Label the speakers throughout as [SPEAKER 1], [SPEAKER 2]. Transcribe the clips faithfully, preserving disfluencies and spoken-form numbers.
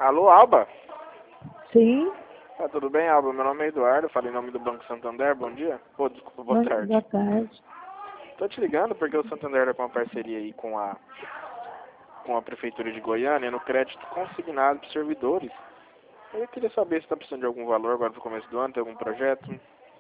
[SPEAKER 1] Alô, Alba?
[SPEAKER 2] Sim.
[SPEAKER 1] Tá tudo bem, Alba? Meu nome é Eduardo, falei em nome do Banco Santander, bom dia. Pô, desculpa, boa
[SPEAKER 2] Boa,
[SPEAKER 1] tarde.
[SPEAKER 2] boa tarde.
[SPEAKER 1] Tô te ligando porque o Santander tá com uma parceria aí com a, com a Prefeitura de Goiânia no crédito consignado de servidores. Eu queria saber se tá precisando de algum valor agora pro começo do ano, tem algum projeto?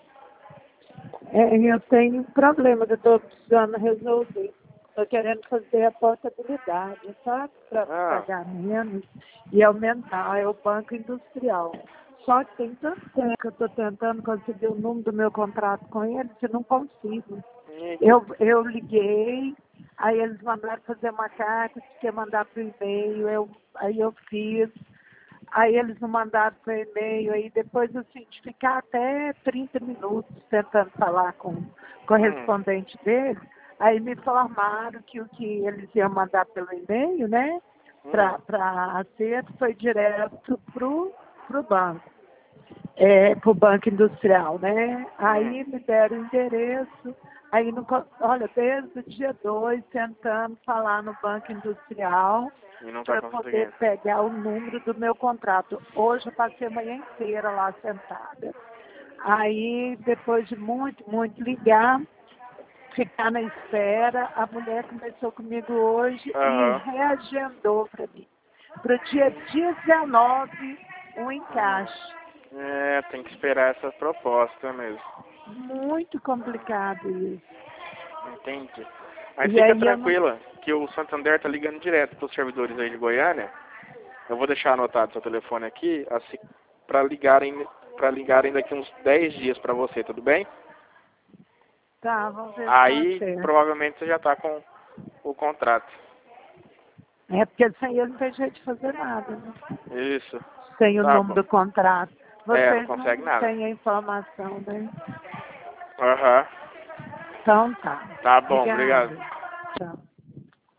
[SPEAKER 2] É, eu tenho um problema que eu estou precisando resolver. Estou querendo fazer a portabilidade, sabe? Para
[SPEAKER 1] Ah,
[SPEAKER 2] pagar menos e aumentar. É o Banco Industrial. Só que tem tanto tempo que eu estou tentando conseguir o número do meu contrato com eles que não consigo.
[SPEAKER 1] eita.
[SPEAKER 2] Eu, eu liguei, aí eles mandaram fazer uma carta, que ia mandar por e-mail, eu, aí eu fiz. Aí eles não mandaram por e-mail, aí depois assim, de ficar até trinta minutos tentando falar com o
[SPEAKER 1] Hum,
[SPEAKER 2] correspondente dele, aí me informaram que o que eles iam mandar pelo e-mail, né,
[SPEAKER 1] hum,
[SPEAKER 2] para acerto, foi direto pro, pro banco, é, pro Banco Industrial, né?
[SPEAKER 1] hum.
[SPEAKER 2] Aí me deram o endereço, aí no, co- olha, desde o dia dois tentando falar no Banco Industrial,
[SPEAKER 1] E não tá
[SPEAKER 2] para poder
[SPEAKER 1] conseguindo.
[SPEAKER 2] pegar o número do meu contrato. Hoje eu passei a manhã inteira lá sentada. Aí, depois de muito, muito ligar, ficar na espera, a mulher começou comigo hoje e
[SPEAKER 1] Aham.
[SPEAKER 2] reagendou para mim. Para o dia dezenove, um
[SPEAKER 1] Hum.
[SPEAKER 2] encaixe.
[SPEAKER 1] É, tem que esperar essa proposta mesmo.
[SPEAKER 2] Muito complicado isso.
[SPEAKER 1] Entendi. Mas
[SPEAKER 2] E
[SPEAKER 1] fica
[SPEAKER 2] aí eu não...
[SPEAKER 1] tranquila, que o Santander tá ligando direto pros servidores aí de Goiânia. Eu vou deixar anotado seu telefone aqui, assim, para ligarem, para ligarem daqui uns dez dias para você, tudo bem?
[SPEAKER 2] Tá, vamos ver se dá
[SPEAKER 1] Aí,
[SPEAKER 2] certo.
[SPEAKER 1] provavelmente você já tá com o contrato.
[SPEAKER 2] É porque sem ele não tem jeito de fazer nada, né?
[SPEAKER 1] Isso.
[SPEAKER 2] Sem o
[SPEAKER 1] Tá
[SPEAKER 2] número
[SPEAKER 1] bom.
[SPEAKER 2] do contrato.
[SPEAKER 1] É, não
[SPEAKER 2] Vocês
[SPEAKER 1] consegue
[SPEAKER 2] não
[SPEAKER 1] nada.
[SPEAKER 2] têm a informação, né?
[SPEAKER 1] Aham.
[SPEAKER 2] Então tá.
[SPEAKER 1] Tá bom, obrigado.
[SPEAKER 2] Obrigada. Tchau.